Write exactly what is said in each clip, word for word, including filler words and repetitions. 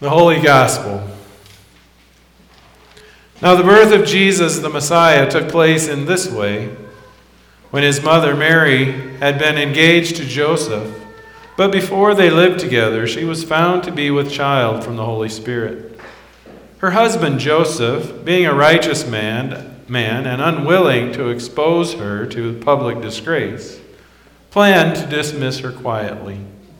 The Holy Gospel. Now the birth of Jesus the Messiah took place in this way. When his mother Mary had been engaged to Joseph, but before they lived together, she was found to be with child from the Holy Spirit. Her husband Joseph, being a righteous man, man and unwilling to expose her to public disgrace, planned to dismiss her quietly.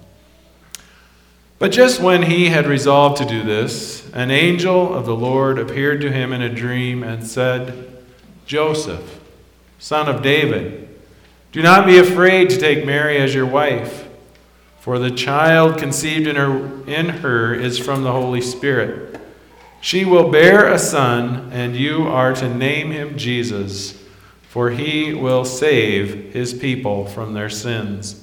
But just when he had resolved to do this, an angel of the Lord appeared to him in a dream and said, "Joseph, son of David, do not be afraid to take Mary as your wife, for the child conceived in her, in her is from the Holy Spirit. She will bear a son, and you are to name him Jesus, for he will save his people from their sins."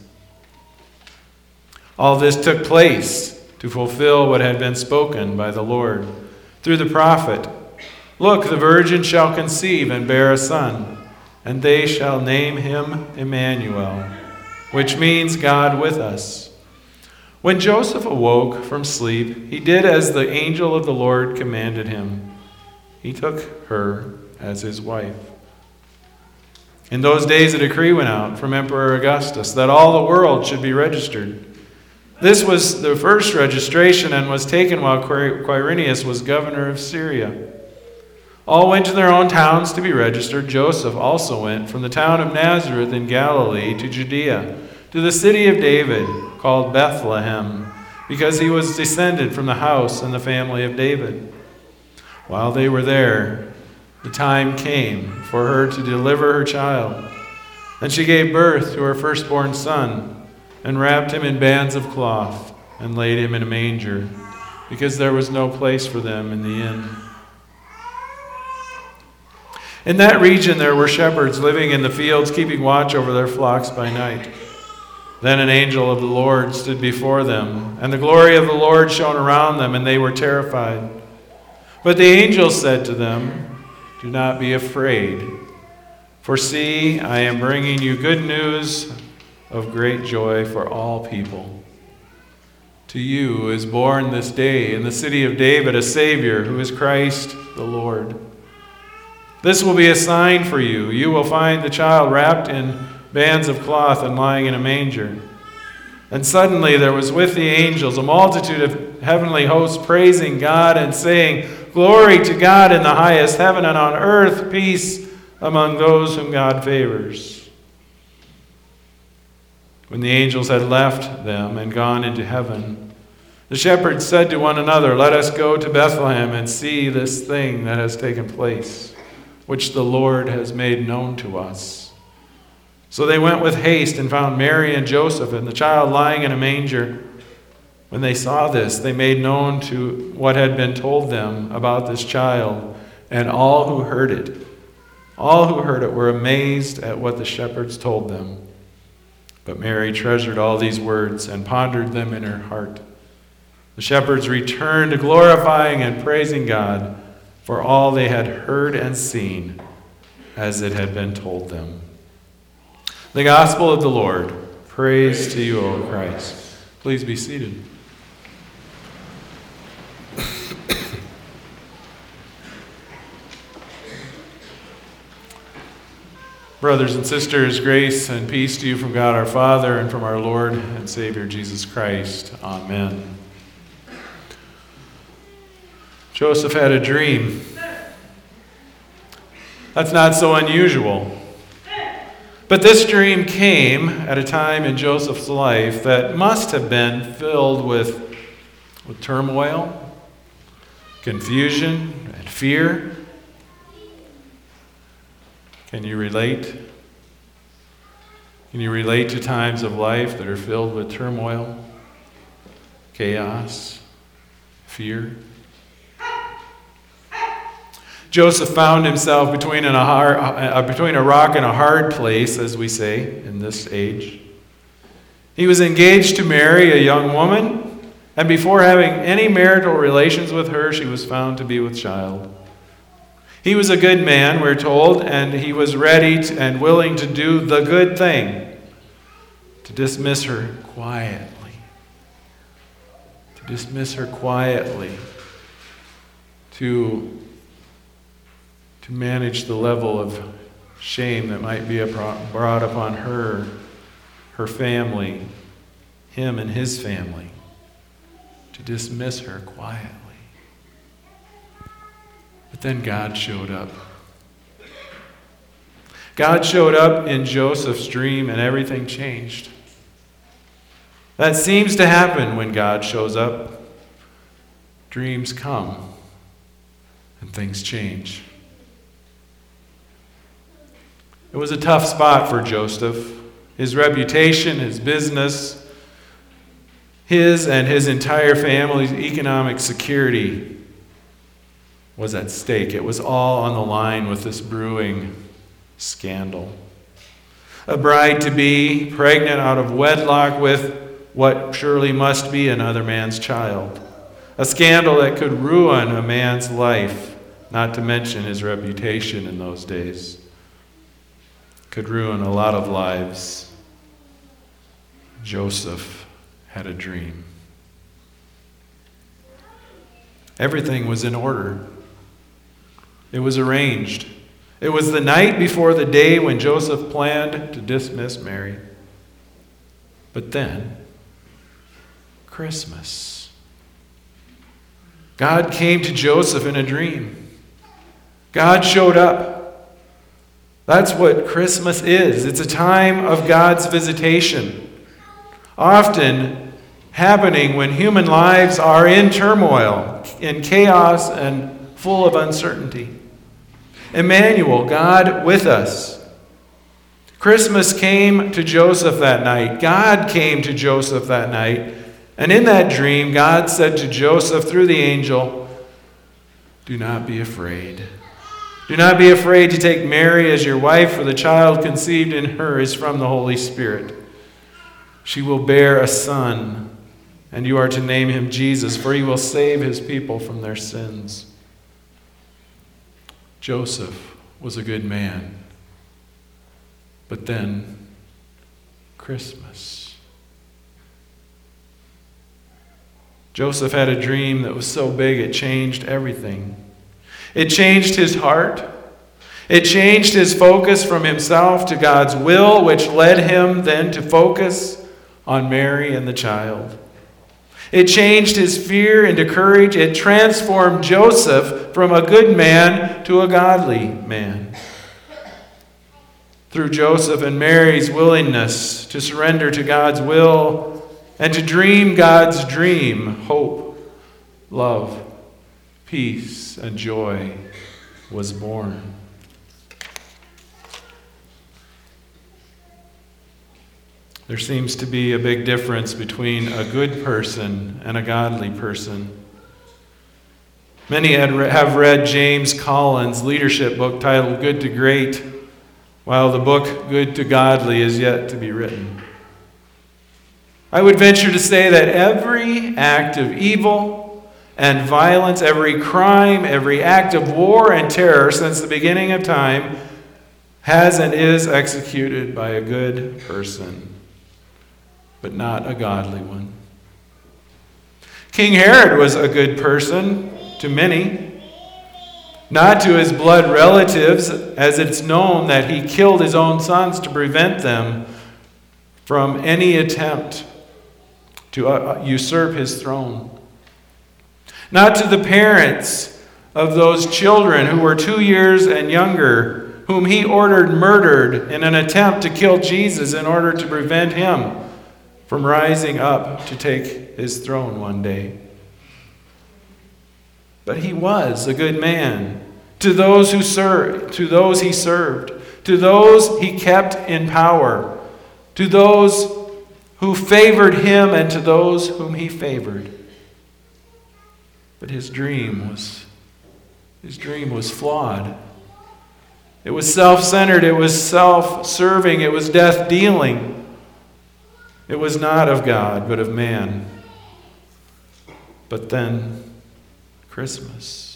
All this took place to fulfill what had been spoken by the Lord through the prophet. "Look, the virgin shall conceive and bear a son, and they shall name him Emmanuel," which means God with us. When Joseph awoke from sleep, he did as the angel of the Lord commanded him. He took her as his wife. In those days a decree went out from Emperor Augustus that all the world should be registered. This was the first registration and was taken while Quirinius was governor of Syria. All went to their own towns to be registered. Joseph also went from the town of Nazareth in Galilee to Judea, to the city of David, called Bethlehem, because he was descended from the house and the family of David. While they were there, the time came for her to deliver her child. And she gave birth to her firstborn son, and wrapped him in bands of cloth, and laid him in a manger, because there was no place for them in the inn. In that region there were shepherds living in the fields, keeping watch over their flocks by night. Then an angel of the Lord stood before them, and the glory of the Lord shone around them, and they were terrified. But the angel said to them, "Do not be afraid, for see, I am bringing you good news of great joy for all people. To you is born this day in the city of David a Savior, who is Christ the Lord. This will be a sign for you. You will find the child wrapped in bands of cloth and lying in a manger." And suddenly there was with the angels a multitude of heavenly hosts praising God and saying, "Glory to God in the highest heaven, and on earth peace among those whom God favors." When the angels had left them and gone into heaven, the shepherds said to one another, "Let us go to Bethlehem and see this thing that has taken place, which the Lord has made known to us." So they went with haste and found Mary and Joseph and the child lying in a manger. When they saw this, they made known to what had been told them about this child, and all who heard it, all who heard it were amazed at what the shepherds told them. But Mary treasured all these words and pondered them in her heart. The shepherds returned, glorifying and praising God for all they had heard and seen, as it had been told them. The Gospel of the Lord. Praise to you, O Christ. Please be seated. Brothers and sisters, grace and peace to you from God our Father and from our Lord and Savior Jesus Christ. Amen. Joseph had a dream. That's not so unusual. But this dream came at a time in Joseph's life that must have been filled with, with turmoil, confusion, and fear. Can you relate? Can you relate to times of life that are filled with turmoil, chaos, fear? Joseph found himself between, a hard, uh, between a rock and a hard place, as we say in this age. He was engaged to Mary, a young woman, and before having any marital relations with her, she was found to be with child. He was a good man, we're told, and he was ready to, and willing to do the good thing, to dismiss her quietly. To dismiss her quietly, to, to manage the level of shame that might be brought upon her, her family, him and his family, to dismiss her quietly. But then God showed up. God showed up in Joseph's dream and everything changed. That seems to happen when God shows up. Dreams come and things change. It was a tough spot for Joseph. His reputation, his business, his and his entire family's economic security was at stake. It was all on the line with this brewing scandal. A bride-to-be, pregnant out of wedlock with what surely must be another man's child. A scandal that could ruin a man's life, not to mention his reputation in those days. Could ruin a lot of lives. Joseph had a dream. Everything was in order. It was arranged. It was the night before the day when Joseph planned to dismiss Mary. But then, Christmas. God came to Joseph in a dream. God showed up. That's what Christmas is. It's a time of God's visitation. Often happening when human lives are in turmoil, in chaos, and full of uncertainty. Emmanuel, God with us. Christmas came to Joseph that night. God came to Joseph that night. And in that dream, God said to Joseph through the angel, "Do not be afraid. Do not be afraid to take Mary as your wife, for the child conceived in her is from the Holy Spirit. She will bear a son, and you are to name him Jesus, for he will save his people from their sins." Joseph was a good man. But then, Christmas. Joseph had a dream that was so big it changed everything. It changed his heart. It changed his focus from himself to God's will, which led him then to focus on Mary and the child. It changed his fear into courage. It transformed Joseph from a good man to a godly man. Through Joseph and Mary's willingness to surrender to God's will and to dream God's dream, hope, love, peace, and joy was born. There seems to be a big difference between a good person and a godly person. Many have read James Collins' leadership book titled Good to Great, while the book Good to Godly is yet to be written. I would venture to say that every act of evil and violence, every crime, every act of war and terror since the beginning of time has and is executed by a good person, but not a godly one. King Herod was a good person to many, not to his blood relatives, as it's known that he killed his own sons to prevent them from any attempt to uh, usurp his throne. Not to the parents of those children who were two years and younger, whom he ordered murdered in an attempt to kill Jesus in order to prevent him from rising up to take his throne one day. But he was a good man to those who served, to those he served, to those he kept in power, to those who favored him and to those whom he favored. But his dream was his dream was flawed. It was self-centered, it was self-serving, it was death-dealing. It was not of God, but of man. But then, Christmas.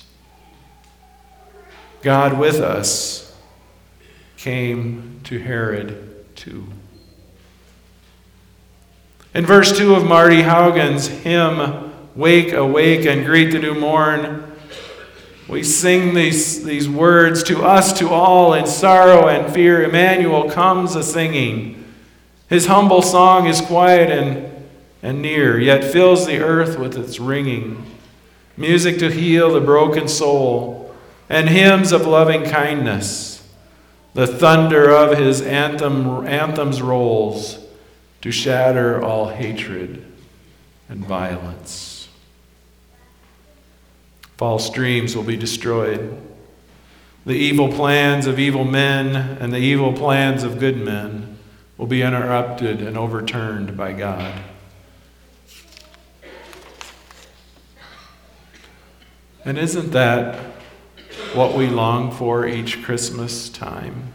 God with us came to Herod too. In verse two of Marty Haugen's hymn, Wake, awake, and greet the new morn. We sing these, these words to us, to all, in sorrow and fear. Emmanuel comes a-singing. His humble song is quiet and, and near, yet fills the earth with its ringing. Music to heal the broken soul, and hymns of loving kindness. The thunder of his anthem, anthems rolls to shatter all hatred and violence. False dreams will be destroyed. The evil plans of evil men and the evil plans of good men will be interrupted and overturned by God. And isn't that what we long for each Christmas time?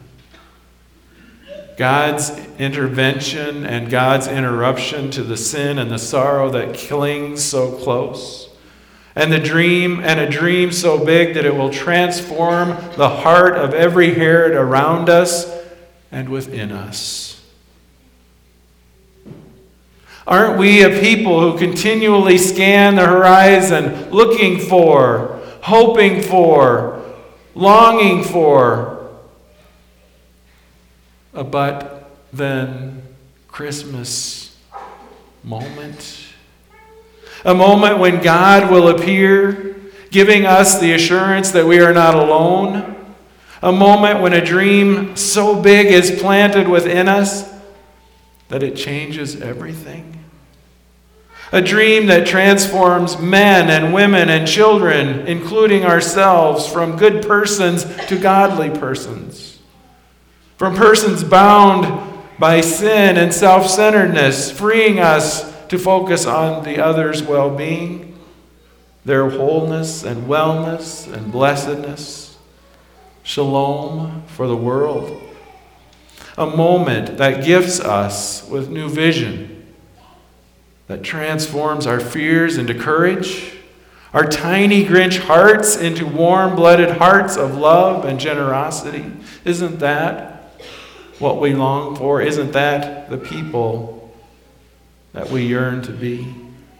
God's intervention and God's interruption to the sin and the sorrow that clings so close. And the dream, and a dream so big that it will transform the heart of every Herod around us and within us. Aren't we a people who continually scan the horizon, looking for, hoping for, longing for a but then Christmas moment? A moment when God will appear, giving us the assurance that we are not alone. A moment when a dream so big is planted within us that it changes everything. A dream that transforms men and women and children, including ourselves, from good persons to godly persons. From persons bound by sin and self-centeredness, freeing us to focus on the other's well-being, their wholeness and wellness and blessedness. Shalom for the world. A moment that gifts us with new vision, that transforms our fears into courage, our tiny Grinch hearts into warm-blooded hearts of love and generosity. Isn't that what we long for? Isn't that the people that we yearn to be?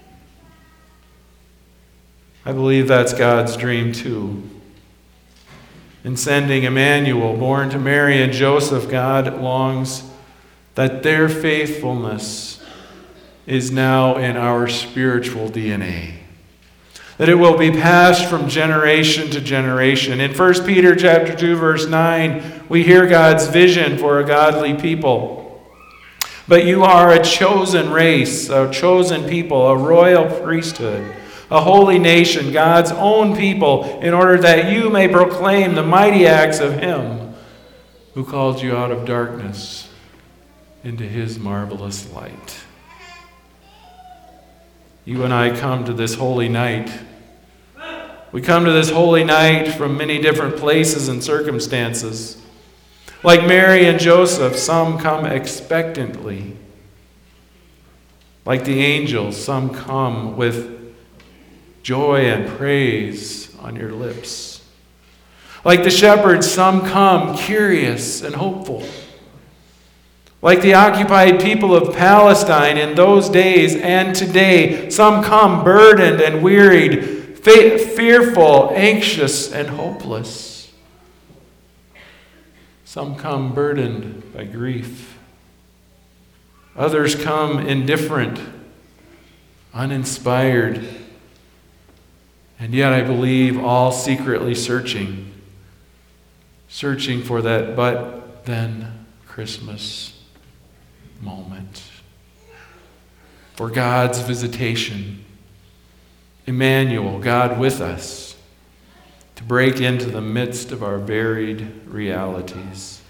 I believe that's God's dream too. In sending Emmanuel, born to Mary and Joseph, God longs that their faithfulness is now in our spiritual D N A. That it will be passed from generation to generation. In First Peter chapter two, verse nine, we hear God's vision for a godly people. But you are a chosen race, a chosen people, a royal priesthood, a holy nation, God's own people, in order that you may proclaim the mighty acts of Him who called you out of darkness into His marvelous light. You and I come to this holy night. We come to this holy night from many different places and circumstances. Like Mary and Joseph, some come expectantly. Like the angels, some come with joy and praise on your lips. Like the shepherds, some come curious and hopeful. Like the occupied people of Palestine in those days and today, some come burdened and wearied, fe- fearful, anxious, and hopeless. Some come burdened by grief. Others come indifferent, uninspired, and yet I believe all secretly searching, searching for that but then Christmas moment, for God's visitation. Emmanuel, God with us, to break into the midst of our varied realities.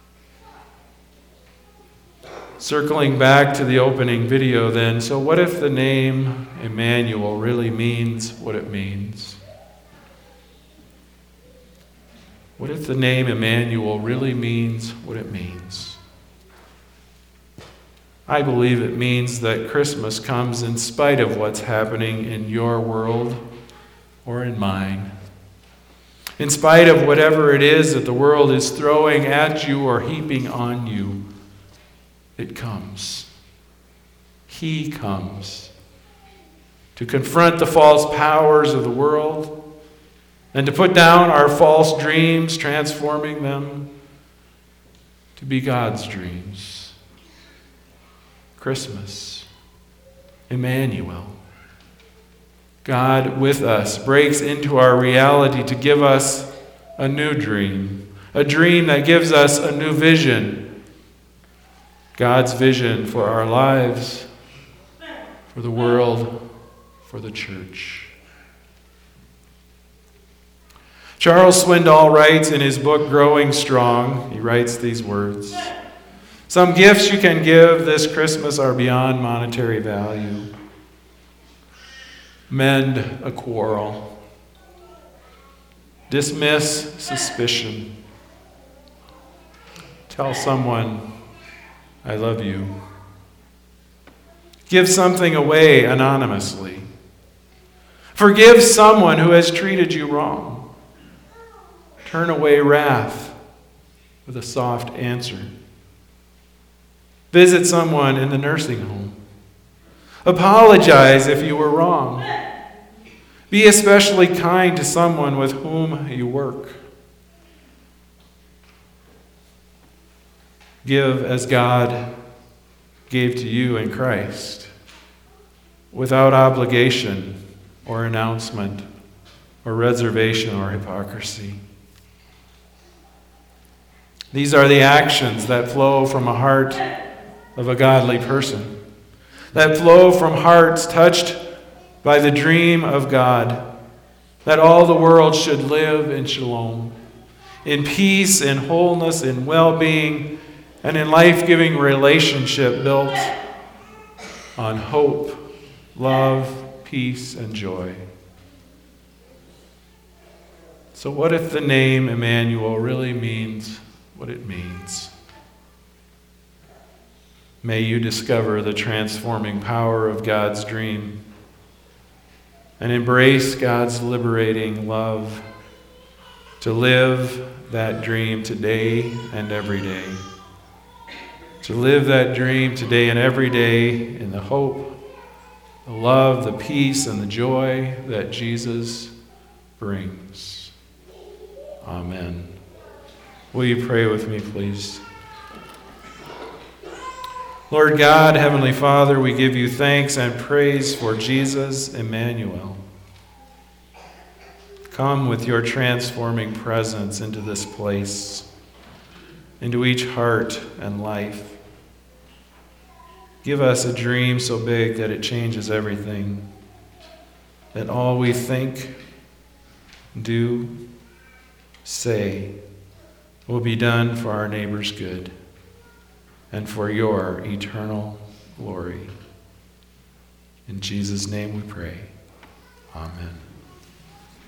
Circling back to the opening video then, so what if the name Emmanuel really means what it means? What if the name Emmanuel really means what it means? I believe it means that Christmas comes in spite of what's happening in your world or in mine. In spite of whatever it is that the world is throwing at you or heaping on you, it comes. He comes to to confront the false powers of the world, and to put down our false dreams, transforming them to be God's dreams. Christmas, Emmanuel, God with us, breaks into our reality to give us a new dream, a dream that gives us a new vision, God's vision for our lives, for the world, for the church. Charles Swindoll writes in his book, Growing Strong, he writes these words: "Some gifts you can give this Christmas are beyond monetary value. Mend a quarrel. Dismiss suspicion. Tell someone, I love you. Give something away anonymously. Forgive someone who has treated you wrong. Turn away wrath with a soft answer. Visit someone in the nursing home. Apologize if you were wrong. Be especially kind to someone with whom you work. Give as God gave to you in Christ, without obligation or announcement or reservation or hypocrisy. These are the actions that flow from a heart of a godly person, that flow from hearts touched by the dream of God, that all the world should live in shalom, in peace, in wholeness, in well-being, and in life-giving relationship built on hope, love, peace, and joy. So what if the name Emmanuel really means what it means? May you discover the transforming power of God's dream and embrace God's liberating love to live that dream today and every day. To live that dream today and every day in the hope, the love, the peace, and the joy that Jesus brings. Amen. Will you pray with me, please? Lord God, Heavenly Father, we give you thanks and praise for Jesus, Emmanuel. Come with your transforming presence into this place, into each heart and life. Give us a dream so big that it changes everything, that all we think, do, say will be done for our neighbor's good and for your eternal glory. In Jesus' name we pray. Amen.